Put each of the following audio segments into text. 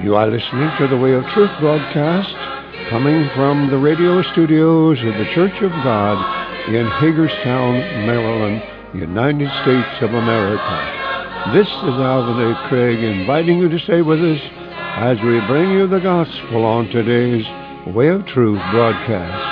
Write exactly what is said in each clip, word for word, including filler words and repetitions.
You are listening to the Way of Truth broadcast, coming from the radio studios of the Church of God in Hagerstown, Maryland, United States of America. This is Alvin A. Craig inviting you to stay with us as we bring you the gospel on today's Way of Truth broadcast.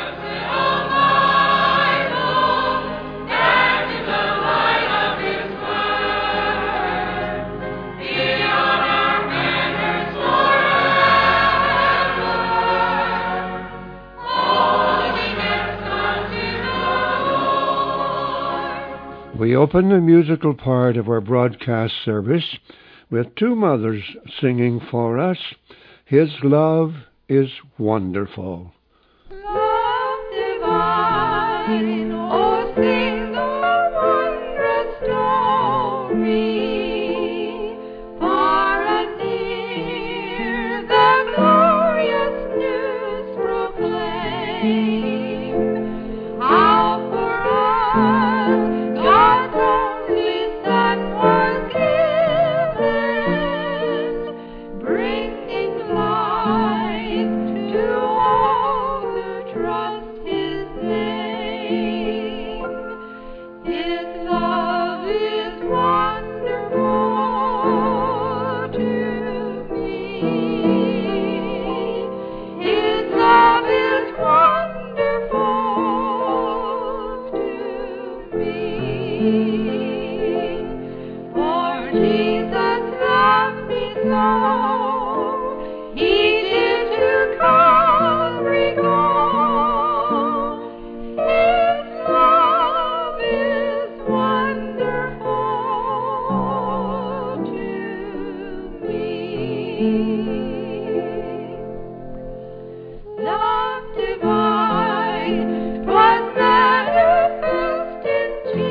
We open the musical part of our broadcast service with two mothers singing for us, His Love is Wonderful. Love divine, oh sing the wondrous story, far and near the glorious news proclaim, how for us God's only Son was given, bringing life to all who trust His name. His love is wonderful to me. His love is wonderful to me. For Jesus loved me so, He did to Calvary go. His love is wonderful to me. Love divine, 'twas manifest in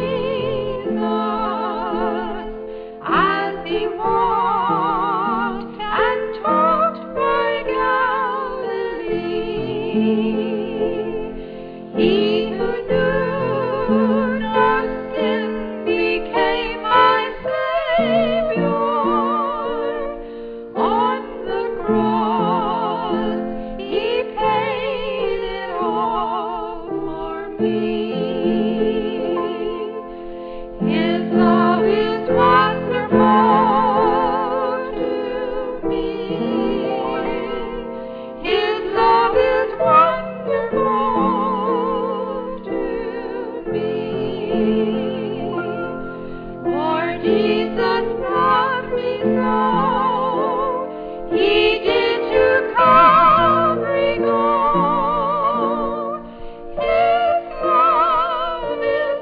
Jesus, as He walked and taught by Galilee. He who knew no sin became my Savior. On the cross He paid it all for me. His love is wonderful to me. His love is wonderful to me. For Jesus loved me so, He did to Calvary go. His love is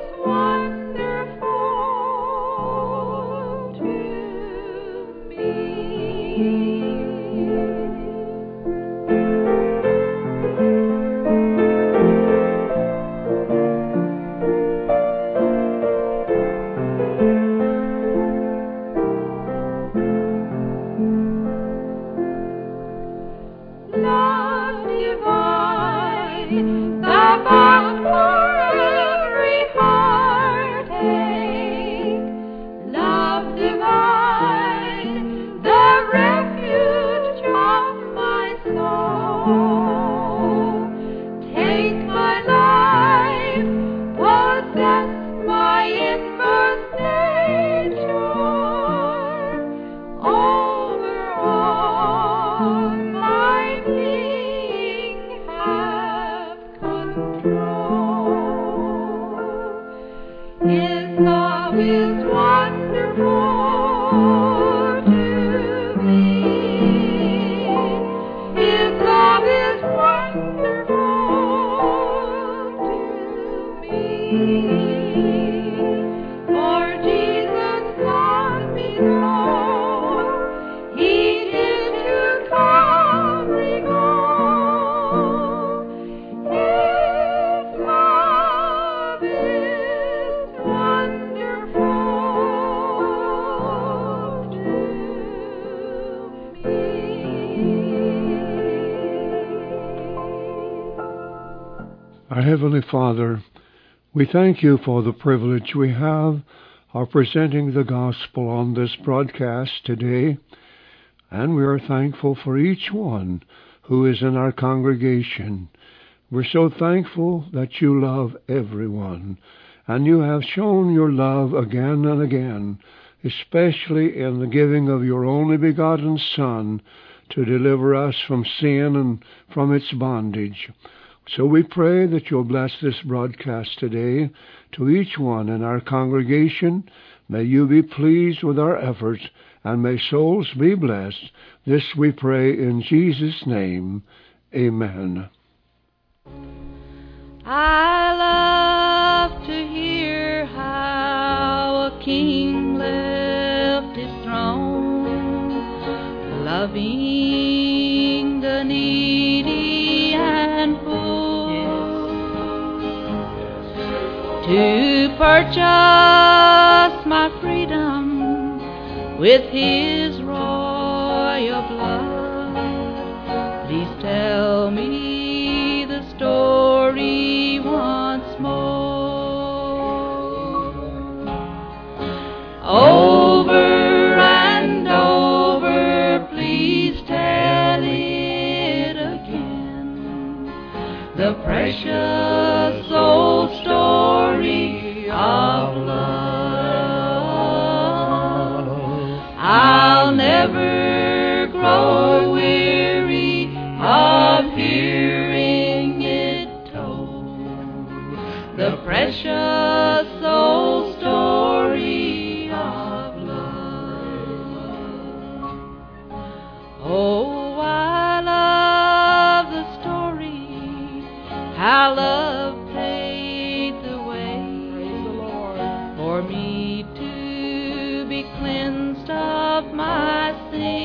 wonderful to me. Love divine, the balm for every heartache. Love divine, the refuge of my soul. Take my life, possess my inmost nature. Over all my being have control. His love is wonderful to me. His love is wonderful to me. For Jesus loved me so, He did to Calvary go. His love is wonderful to me. Our Heavenly Father, we thank you for the privilege we have of presenting the gospel on this broadcast today. And we are thankful for each one who is in our congregation. We're so thankful that you love everyone, and you have shown your love again and again, especially in the giving of your only begotten Son to deliver us from sin and from its bondage. So we pray that you'll bless this broadcast today to each one in our congregation. May you be pleased with our efforts, and may souls be blessed. This we pray in Jesus' name. Amen. I love to hear how a king left his throne, loving the needy and poor, to purchase my freedom with his royal blood. Please tell me the story once more. Over and over, please tell it again. The precious old story of love. I'll never grow weary of hearing it told. The precious old story of love. Oh, I love the story, how love paved the way for me to be cleansed of my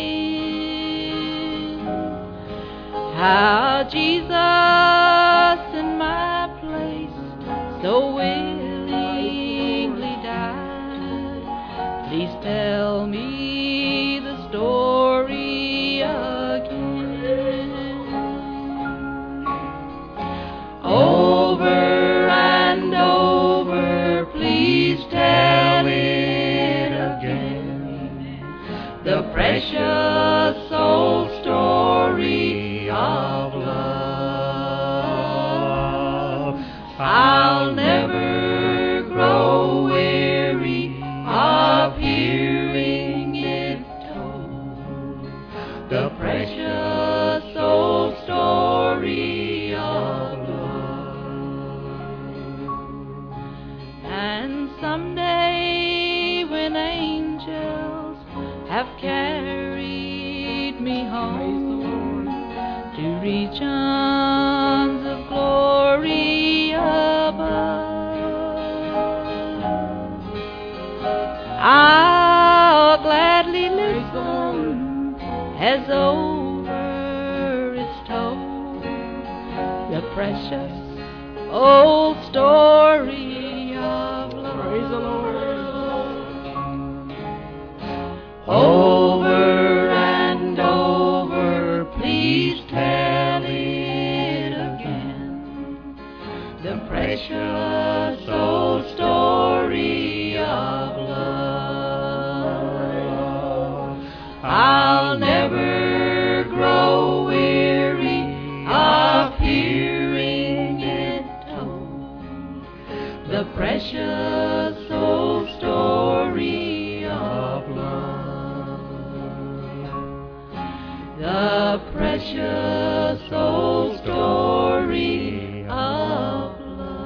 sin. How Jesus in my place so willingly died. Please tell me the story again. Over and over, please tell it again. The precious old story of love. I'll never grow weary of hearing it told. The precious old story of love. And someday when angels have carried me home to regions of glory above, I'll gladly listen as over is told the precious old story of love. Praise the Lord. Over and over, please tell it again. The precious old story of love. I'll never grow weary of hearing it told. The precious old story of love. The precious old story of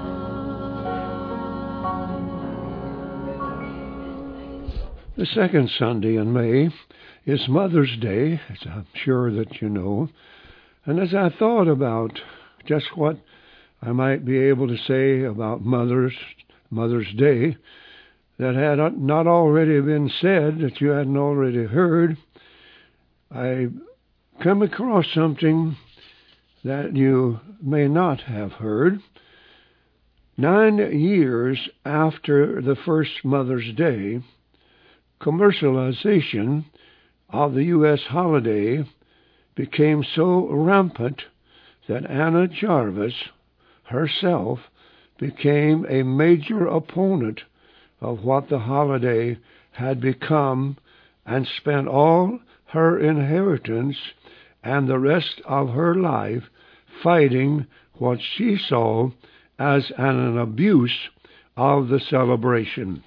love. The second Sunday in May is Mother's Day, as I'm sure that you know. And as I thought about just what I might be able to say about Mother's Mother's Day that had not already been said, that you hadn't already heard, I come across something that you may not have heard. Nine years after the first Mother's Day, commercialization of the U S holiday became so rampant that Anna Jarvis herself became a major opponent of what the holiday had become and spent all her inheritance and the rest of her life fighting what she saw as an abuse of the celebration.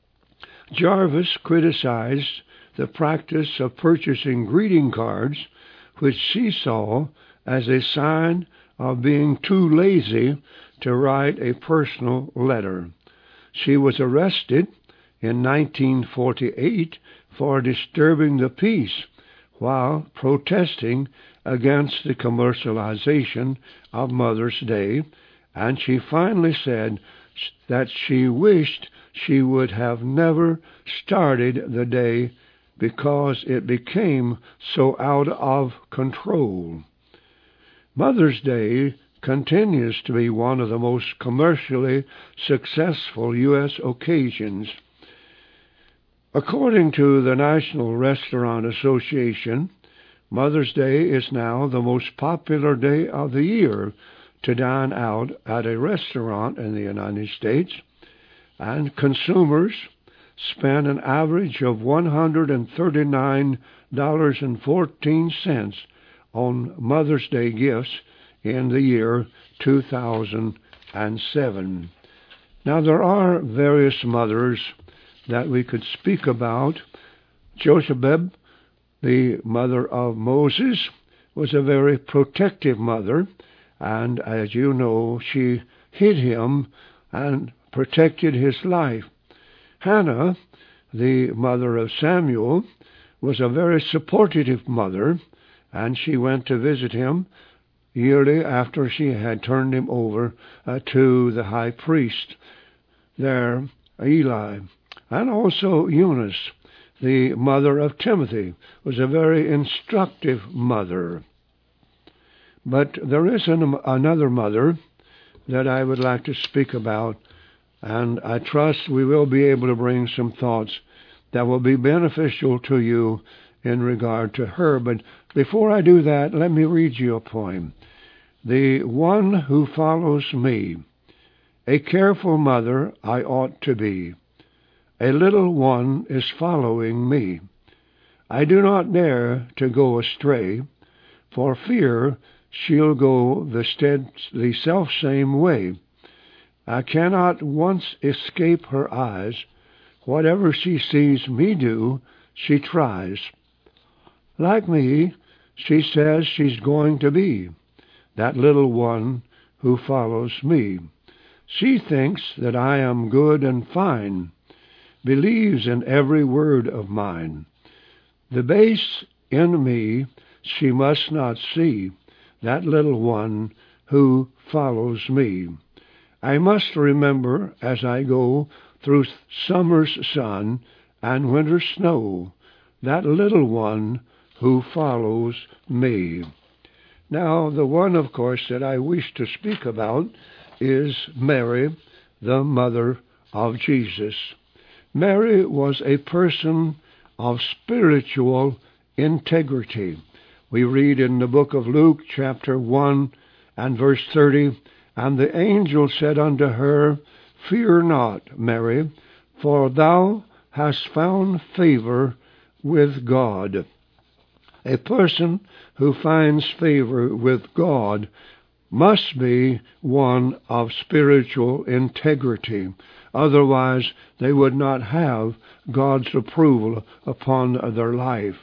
Jarvis criticized the practice of purchasing greeting cards, which she saw as a sign of being too lazy to write a personal letter. She was arrested in nineteen forty-eight for disturbing the peace while protesting against the commercialization of Mother's Day, and she finally said that she wished she would have never started the day because it became so out of control. Mother's Day continues to be one of the most commercially successful U S occasions. According to the National Restaurant Association, Mother's Day is now the most popular day of the year to dine out at a restaurant in the United States, and consumers spend an average of one hundred thirty-nine dollars and fourteen cents on Mother's Day gifts in the year two thousand seven. Now, there are various mothers that we could speak about. Jochebed, the mother of Moses, was a very protective mother, and as you know, she hid him and protected his life. Hannah, the mother of Samuel, was a very supportive mother, and she went to visit him yearly after she had turned him over uh, to the high priest there, Eli. And also Eunice, the mother of Timothy, was a very instructive mother. But there is an, another mother that I would like to speak about, and I trust we will be able to bring some thoughts that will be beneficial to you in regard to her. But before I do that, let me read you a poem. The one who follows me, a careful mother I ought to be. A little one is following me. I do not dare to go astray, for fear she'll go the, stead, the self-same way. I cannot once escape her eyes. Whatever she sees me do, she tries. Like me, she says she's going to be that little one who follows me. She thinks that I am good and fine, believes in every word of mine. The base in me she must not see, that little one who follows me. I must remember as I go through summer's sun and winter's snow, that little one who follows me. Now, the one, of course, that I wish to speak about is Mary, the mother of Jesus. Mary was a person of spiritual integrity. We read in the book of Luke, chapter one and verse thirty, "And the angel said unto her, Fear not, Mary, for thou hast found favor with God." A person who finds favor with God must be one of spiritual integrity. Otherwise, they would not have God's approval upon their life.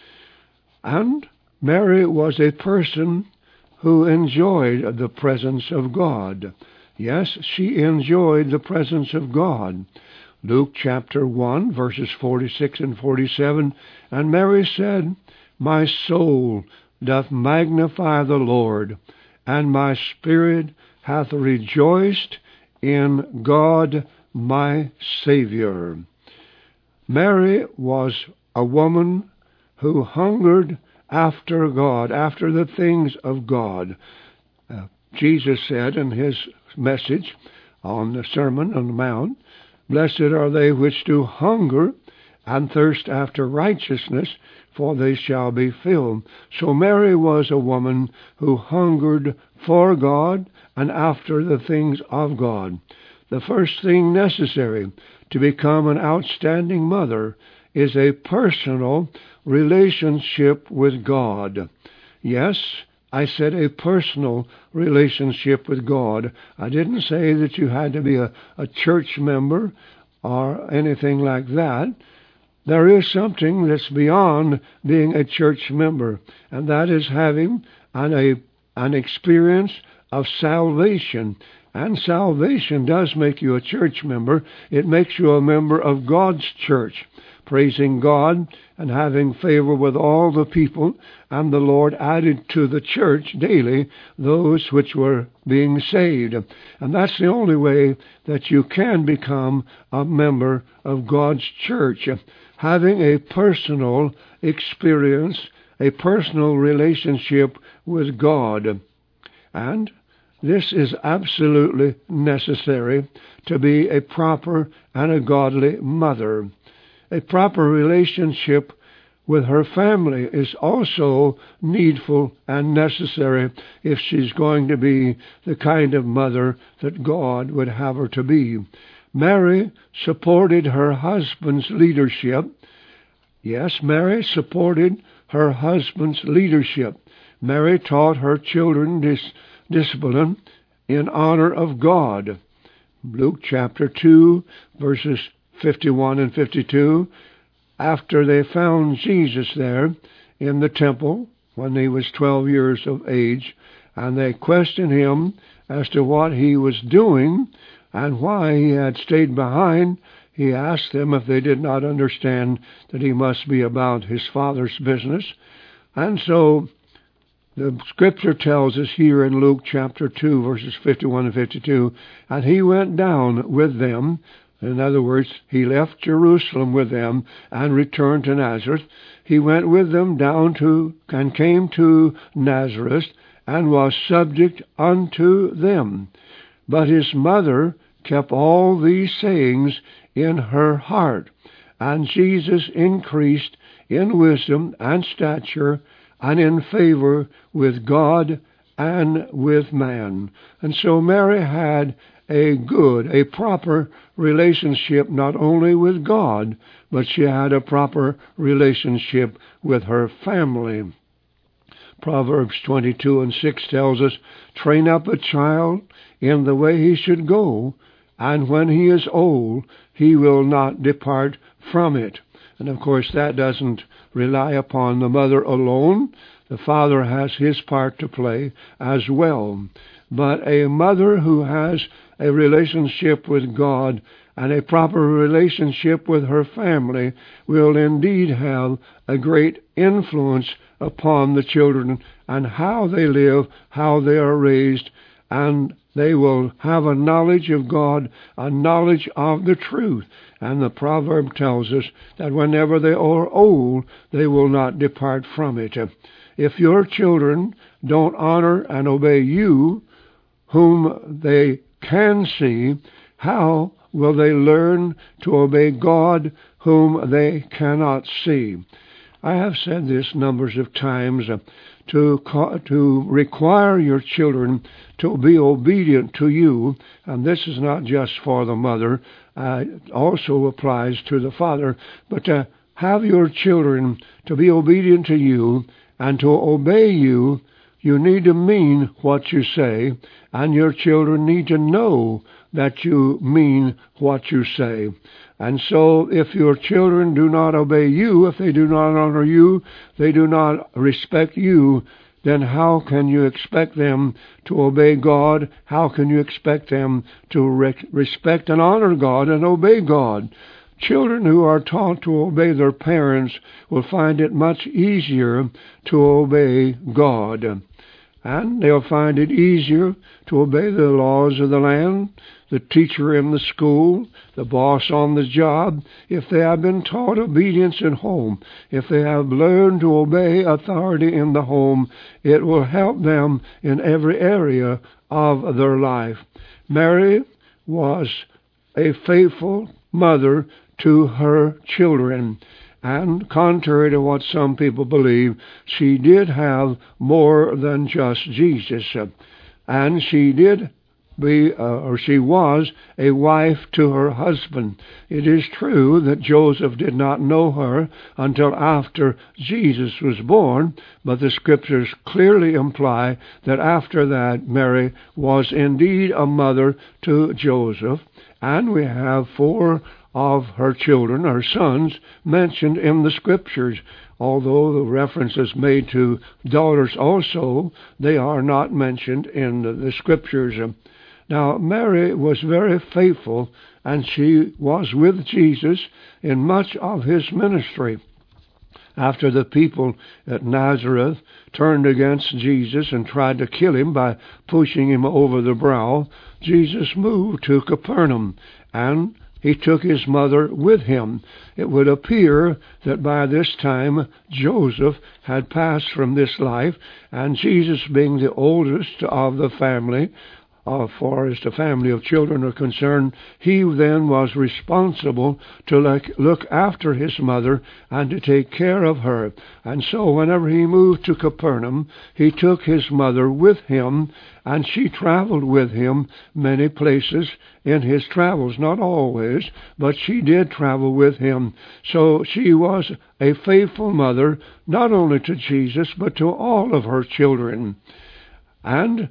And Mary was a person who enjoyed the presence of God. Yes, she enjoyed the presence of God. Luke chapter one, verses forty-six and forty-seven, "And Mary said, My soul doth magnify the Lord, and my spirit hath rejoiced in God my Savior." Mary was a woman who hungered after God, after the things of God. Uh, Jesus said in his message on the Sermon on the Mount, "Blessed are they which do hunger and thirst after righteousness, for they shall be filled." So Mary was a woman who hungered for God and after the things of God. The first thing necessary to become an outstanding mother is a personal relationship with God. Yes, I said a personal relationship with God. I didn't say that you had to be a, a church member or anything like that. There is something that's beyond being a church member, and that is having an, a, an experience of salvation. And salvation does make you a church member. It makes you a member of God's church, praising God and having favor with all the people. And the Lord added to the church daily those which were being saved. And that's the only way that you can become a member of God's church, having a personal experience, a personal relationship with God. And this is absolutely necessary to be a proper and a godly mother. A proper relationship with her family is also needful and necessary if she's going to be the kind of mother that God would have her to be. Mary supported her husband's leadership. Yes, Mary supported her husband's leadership. Mary taught her children this discipline in honor of God. Luke chapter two, verses fifty-one and fifty-two, after they found Jesus there in the temple when he was twelve years of age, and they questioned him as to what he was doing and why he had stayed behind, he asked them if they did not understand that he must be about his Father's business. And so the Scripture tells us here in Luke chapter two, verses fifty-one and fifty-two, and he went down with them. In other words, he left Jerusalem with them and returned to Nazareth. He went with them down to and came to Nazareth and was subject unto them. But his mother kept all these sayings in her heart. And Jesus increased in wisdom and stature and in favor with God and with man. And so Mary had a good, a proper relationship not only with God, but she had a proper relationship with her family. Proverbs twenty-two and six tells us, train up a child in the way he should go, and when he is old, he will not depart from it. And of course, that doesn't rely upon the mother alone. The father has his part to play as well. But a mother who has a relationship with God and a proper relationship with her family will indeed have a great influence upon the children and how they live, how they are raised, and they will have a knowledge of God, a knowledge of the truth. And the proverb tells us that whenever they are old, they will not depart from it. If your children don't honor and obey you, whom they can see, how will they learn to obey God, whom they cannot see? I have said this numbers of times, uh, to to require your children to be obedient to you, and this is not just for the mother, uh, it also applies to the father, but to have your children to be obedient to you and to obey you, you need to mean what you say, and your children need to know that you mean what you say. And so if your children do not obey you, if they do not honor you, they do not respect you, then how can you expect them to obey God? How can you expect them to re- respect and honor God and obey God? Children who are taught to obey their parents will find it much easier to obey God. And they'll find it easier to obey the laws of the land, the teacher in the school, the boss on the job, if they have been taught obedience at home. If they have learned to obey authority in the home, it will help them in every area of their life. Mary was a faithful mother to her children. And contrary to what some people believe, she did have more than just Jesus. And she did be, uh, or she was, a wife to her husband. It is true that Joseph did not know her until after Jesus was born, but the Scriptures clearly imply that after that Mary was indeed a mother to Joseph, and we have four of her children, her sons, mentioned in the Scriptures. Although the reference is made to daughters also, they are not mentioned in the Scriptures. Now, Mary was very faithful, and she was with Jesus in much of his ministry. After the people at Nazareth turned against Jesus and tried to kill him by pushing him over the brow, Jesus moved to Capernaum, and he took his mother with him. It would appear that by this time Joseph had passed from this life, and Jesus, being the oldest of the family, as far as the family of children are concerned, he then was responsible to look after his mother and to take care of her. And so whenever he moved to Capernaum, he took his mother with him, and she traveled with him many places in his travels. Not always, but she did travel with him. So she was a faithful mother, not only to Jesus, but to all of her children. And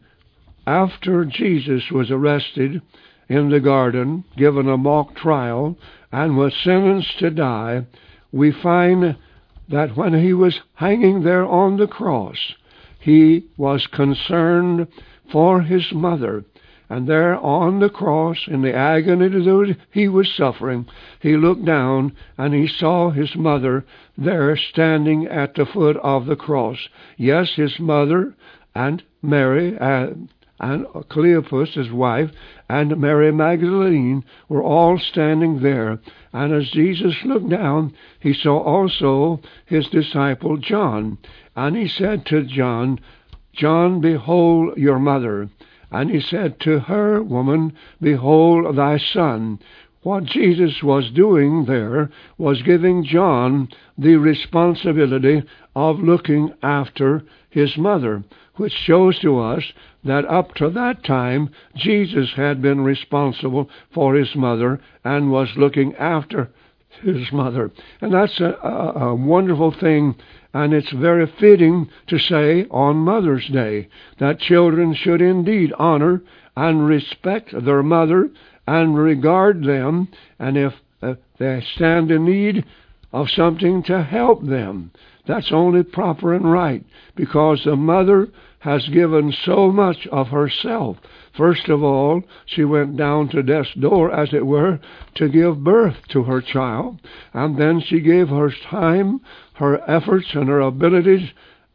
after Jesus was arrested in the garden, given a mock trial, and was sentenced to die, we find that when he was hanging there on the cross, he was concerned for his mother. And there on the cross, in the agony that he was suffering, he looked down and he saw his mother there standing at the foot of the cross. Yes, his mother and Mary, uh, and Cleopas, his wife, and Mary Magdalene were all standing there. And as Jesus looked down, he saw also his disciple John. And he said to John, "John, behold your mother." And he said to her, "Woman, behold thy son." What Jesus was doing there was giving John the responsibility of looking after his mother, which shows to us that up to that time, Jesus had been responsible for his mother and was looking after his mother. And that's a, a, a wonderful thing, and it's very fitting to say on Mother's Day that children should indeed honor and respect their mother and regard them, and if uh, they stand in need of something, to help them. That's only proper and right, because the mother has given so much of herself. First of all, she went down to death's door, as it were, to give birth to her child, and then she gave her time, her efforts, and her abilities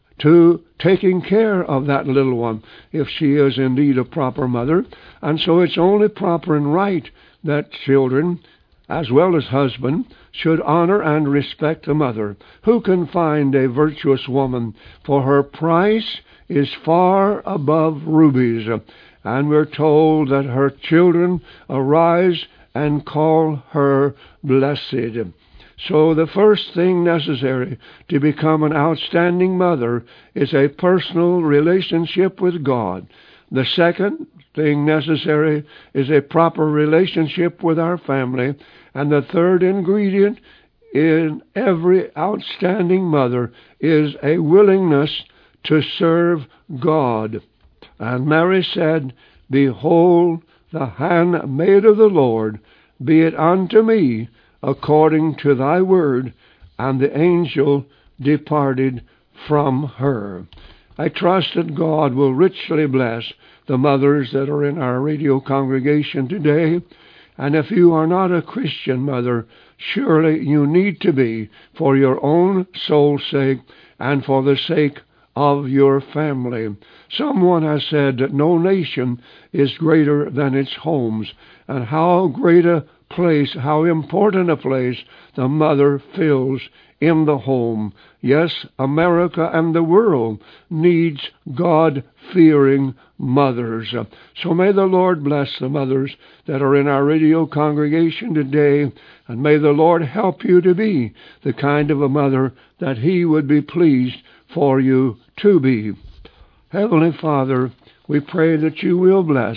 to taking care of that little one, if she is indeed a proper mother. And so it's only proper and right that children, as well as husband, should honor and respect the mother. Who can find a virtuous woman? For her price is far above rubies. And we're told that her children arise and call her blessed. So the first thing necessary to become an outstanding mother is a personal relationship with God. The second thing necessary is a proper relationship with our family. And the third ingredient in every outstanding mother is a willingness to serve God. And Mary said, "Behold, the handmaid of the Lord, be it unto me according to thy word." And the angel departed from her. I trust that God will richly bless the mothers that are in our radio congregation today. And if you are not a Christian mother, surely you need to be, for your own soul's sake and for the sake of your family. Someone has said that no nation is greater than its homes, and how great a place, how important a place the mother fills in the home. Yes, America and the world needs God-fearing mothers. So may the Lord bless the mothers that are in our radio congregation today, and may the Lord help you to be the kind of a mother that He would be pleased for you to be. Heavenly Father, we pray that you will bless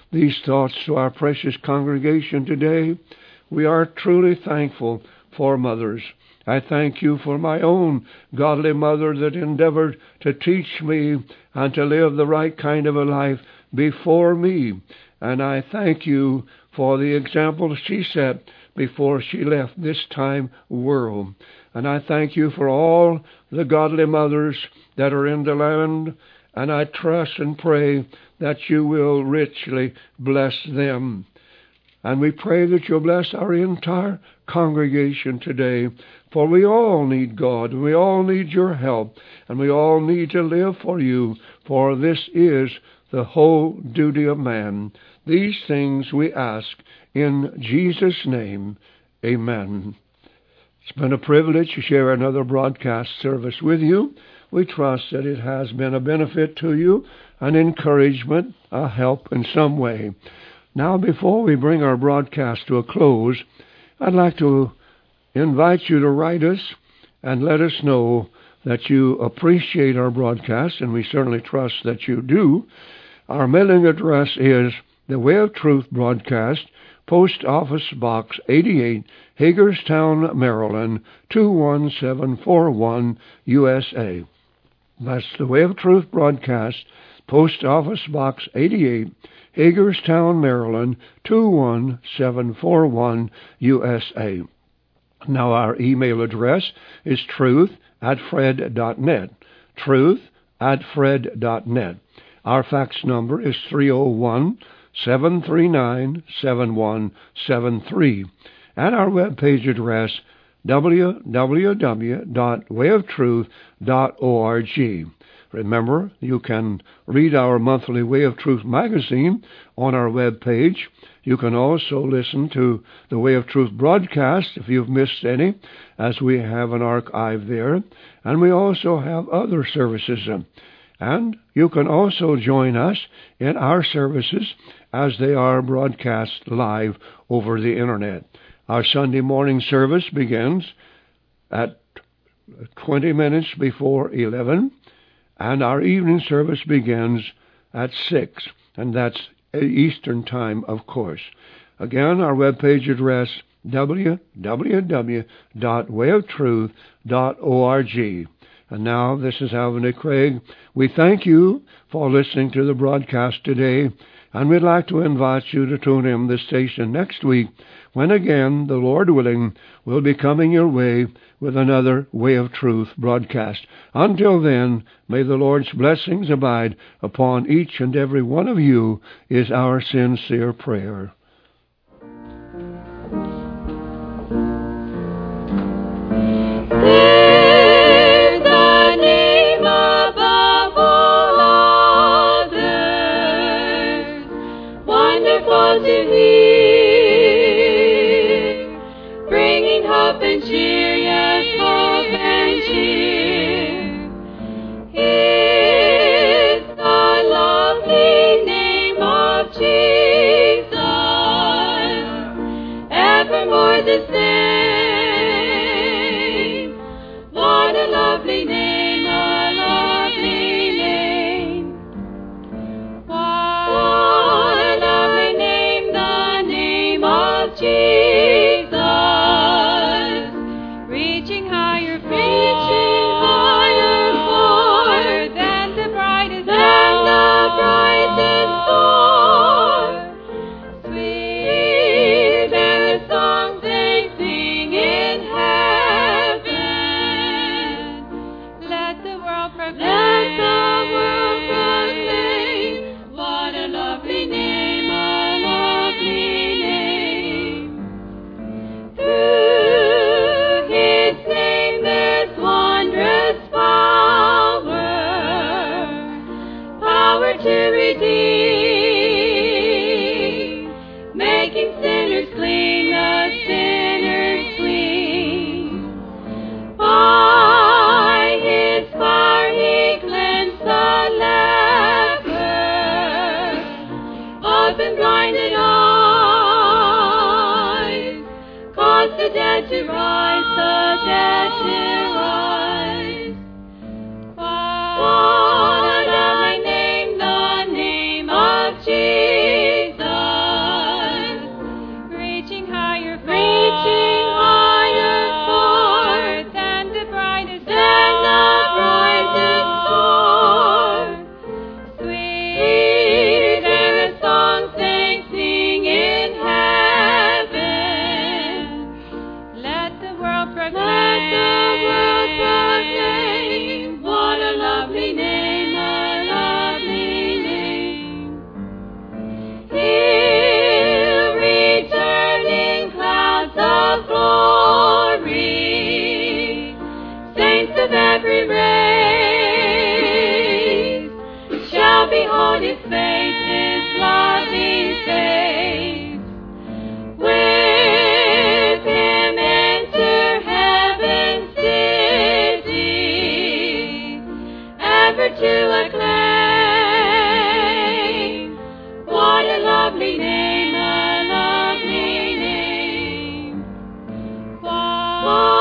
these thoughts to our precious congregation today. We are truly thankful for mothers. I thank you for my own godly mother that endeavored to teach me and to live the right kind of a life before me. And I thank you for the example she set before she left this time world. And I thank you for all the godly mothers that are in the land, and I trust and pray that you will richly bless them. And we pray that you'll bless our entire congregation today, for we all need God, we all need your help, and we all need to live for you, for this is the whole duty of man. These things we ask in Jesus' name. Amen. It's been a privilege to share another broadcast service with you. We trust that it has been a benefit to you, an encouragement, a help in some way. Now, before we bring our broadcast to a close, I'd like to invite you to write us and let us know that you appreciate our broadcast, and we certainly trust that you do. Our mailing address is The Way of Truth Broadcast, Post Office Box eighty-eight, Hagerstown, Maryland, two one seven four one, U S A. That's The Way of Truth Broadcast, Post Office Box eighty-eight, Hagerstown, Maryland, two one seven four one, U S A. Now our email address is truth at fred dot net, truth at fred dot net. Our fax number is three oh one, seven three nine, seven one seven three. And our webpage address, w w w dot way of truth dot org. Remember, you can read our monthly Way of Truth magazine on our webpage. You can also listen to the Way of Truth broadcast if you've missed any, as we have an archive there. And we also have other services. And you can also join us in our services as they are broadcast live over the Internet. Our Sunday morning service begins at twenty minutes before eleven, and our evening service begins at six, and that's Eastern Time, of course. Again, our webpage address, w w w dot way of truth dot org. And now, this is Alvin Craig. We thank you for listening to the broadcast today, and we'd like to invite you to tune in this station next week, when again, the Lord willing, we'll be coming your way with another Way of Truth broadcast. Until then, may the Lord's blessings abide upon each and every one of you, is our sincere prayer. To rise, the dead to rise. What a lovely name, the name of Jesus. every race shall behold his face, his loving face. With him enter heaven's city, ever to acclaim. What a lovely name, a lovely name. What